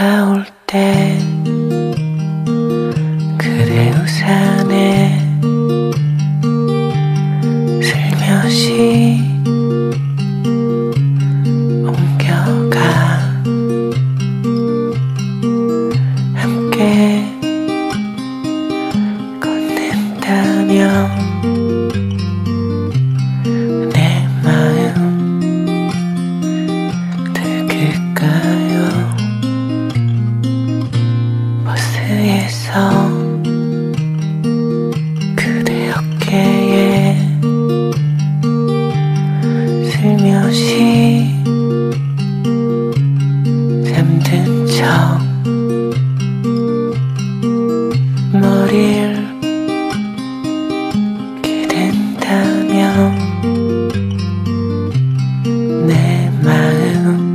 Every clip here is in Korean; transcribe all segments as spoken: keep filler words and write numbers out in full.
비가 올 때 그대 우산에 슬며시 옮겨가 함께 걷는다면 내 마음 들킬까요? 버스에서 그대 어깨에 슬며시 잠든 척 머리를 기댄다면 내 마음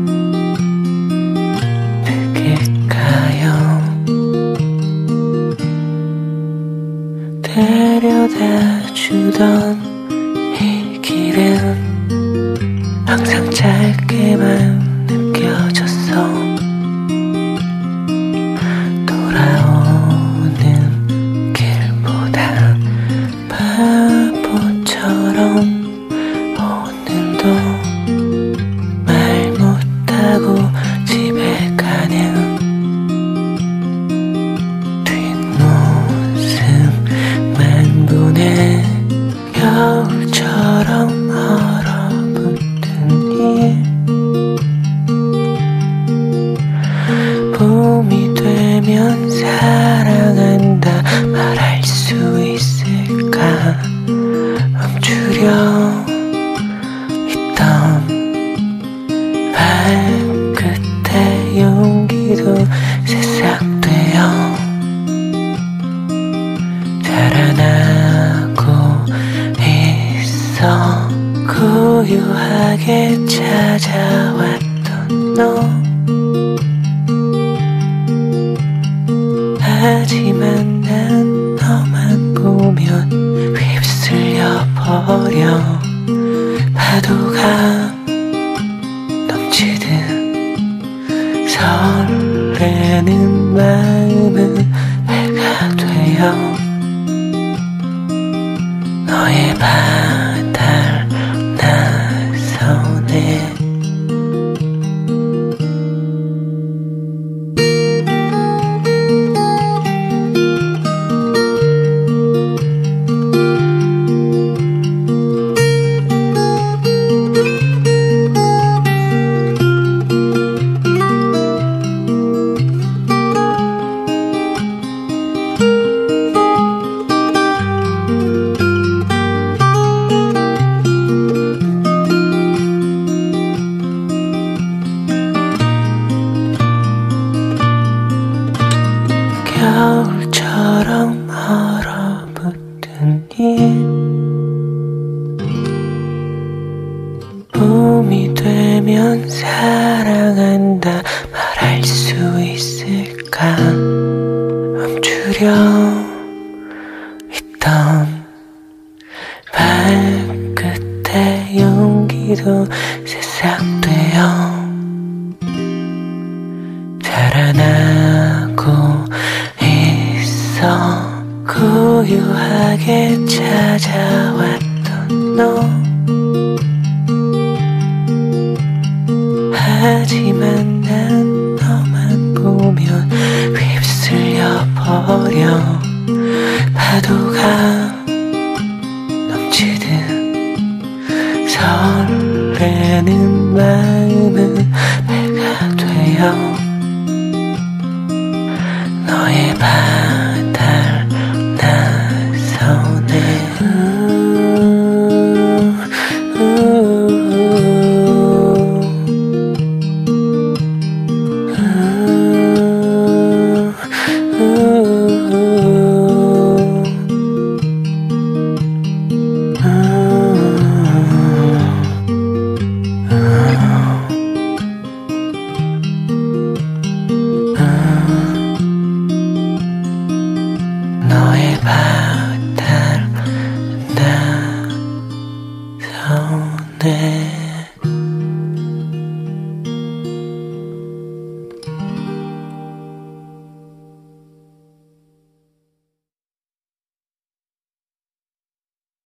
들킬까요? 데려다 주던 이 길은 항상 짧게만 느껴졌어. 돌아오는 길보다 바보처럼 오늘도 말 못하고 집에 가는 뒷모습만 보내. 겨울처럼 얼어붙은 이 봄이 되면 사랑한다 말할 수 있을까? 멈추려 했던 발끝에 용기도 새싹되어 자라나고 있어. 고요하게 찾아왔던 너, 하지만 난 너만 보면 휩쓸려 버려. 파도가 넘치듯 설레는 마음은 배가 되어 너의 바다를 나서네. 겨울처럼 얼어붙은 이 봄이 되면 사랑한다 말할 수 있을까? 멈추려 했던 발끝에 용기도 새싹되어 자라나고 있어. 고요하게 찾아왔던 너, 하지만 난 너만 보면 휩쓸려 버려. 파도가